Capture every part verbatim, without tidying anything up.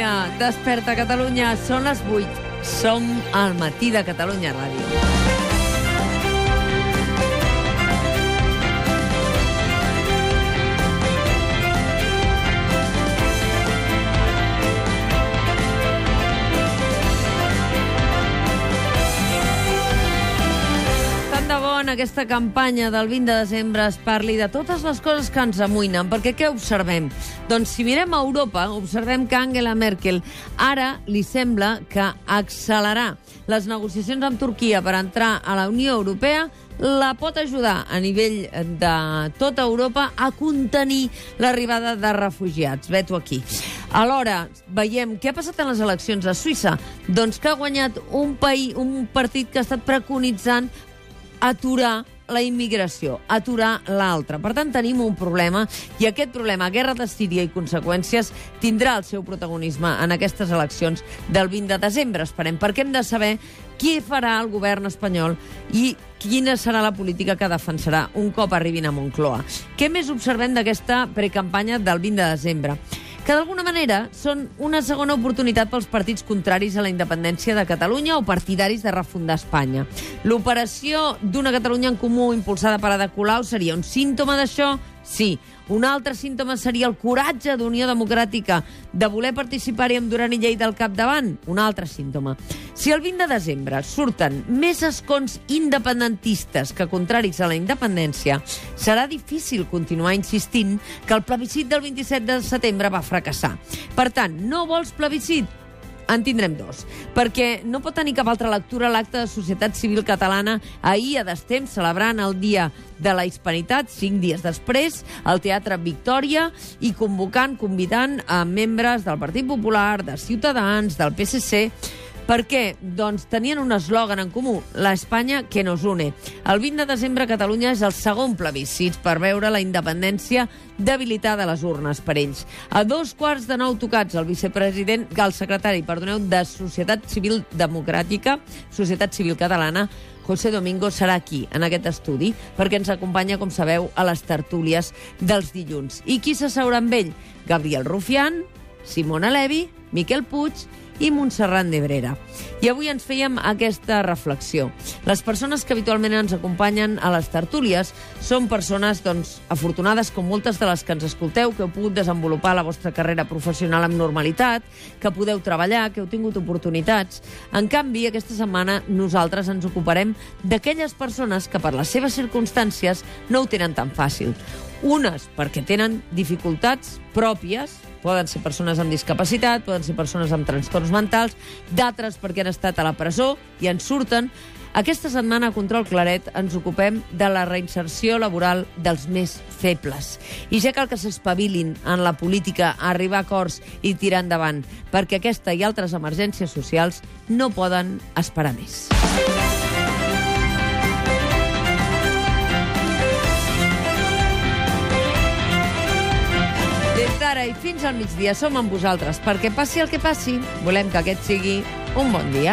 dia. Desperta Catalunya, són les vuit. Som al matí de Catalunya Ràdio. En aquesta campanya del vint de desembre es parli de totes les coses que ens amoïnen, perquè què observem? Doncs si mirem a Europa, observem que Angela Merkel ara li sembla que accelerar les negociacions amb Turquia per entrar a la Unió Europea la pot ajudar a nivell de tota Europa a contenir l'arribada de refugiats. Vet-ho aquí. Alhora, veiem què ha passat en les eleccions a Suïssa. Doncs que ha guanyat un, país, un partit que ha estat preconitzant aturar la immigració, aturar l'altra. Per tant, tenim un problema, i aquest problema, guerra de Síria i conseqüències, tindrà el seu protagonisme en aquestes eleccions del vint de desembre, esperem, perquè hem de saber què farà el govern espanyol i quina serà la política que defensarà un cop arribin a Moncloa. Què més observem d'aquesta precampanya del vint de desembre? Que d'alguna manera són una segona oportunitat pels partits contraris a la independència de Catalunya o partidaris de refundar Espanya. L'operació d'una Catalunya en Comú impulsada per Ada Colau seria un símptoma d'això? Sí. Un altre símptoma seria el coratge d'Unió Democràtica de voler participar-hi amb Duran i Lleida al capdavant? Un altre símptoma. Si el vint de desembre surten més escons independentistes que contraris a la independència, serà difícil continuar insistint que el plebiscit del vint-i-set de setembre va fracassar. Per tant, no vols plebiscit? En tindrem dos, perquè no pot tenir cap altra lectura l'acte de Societat Civil Catalana ahir a Destemps, celebrant el Dia de la Hispanitat, cinc dies després, al Teatre Victòria, i convocant, convidant a membres del Partit Popular, de Ciutadans, del P S C. Per què? Doncs tenien un eslògan en comú, la Espanya que nos une. El vint de desembre Catalunya és el segon plebiscit per veure la independència debilitada a les urnes per ells. A dos quarts de nou tocats, el vicepresident, el secretari, perdoneu, de Societat Civil Democràtica, Societat Civil Catalana, José Domingo, serà aquí, en aquest estudi, perquè ens acompanya, com sabeu, a les tertúlies dels dilluns. I qui s'asseurà amb ell? Gabriel Rufián, Simona Levi, Miquel Puig i Montserrat Nebrera. I avui ens fèiem aquesta reflexió. Les persones que habitualment ens acompanyen a les tertúlies són persones, doncs, afortunades, com moltes de les que ens escolteu, que heu pogut desenvolupar la vostra carrera professional amb normalitat, que podeu treballar, que heu tingut oportunitats. En canvi, aquesta setmana nosaltres ens ocuparem d'aquelles persones que per les seves circumstàncies no ho tenen tan fàcil. Unes perquè tenen dificultats pròpies, poden ser persones amb discapacitat, poden ser persones amb trastorns mentals, d'altres perquè han estat a la presó i en surten. Aquesta setmana a Control Claret ens ocupem de la reinserció laboral dels més febles. I ja cal que s'espavilin en la política a arribar a acords i tirar endavant, perquè aquesta i altres emergències socials no poden esperar més. Des d'ara i fins al migdia som amb vosaltres, perquè passi el que passi, volem que aquest sigui un bon dia.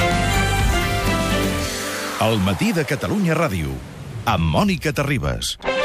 El matí de Catalunya Ràdio, amb Mònica Terribas.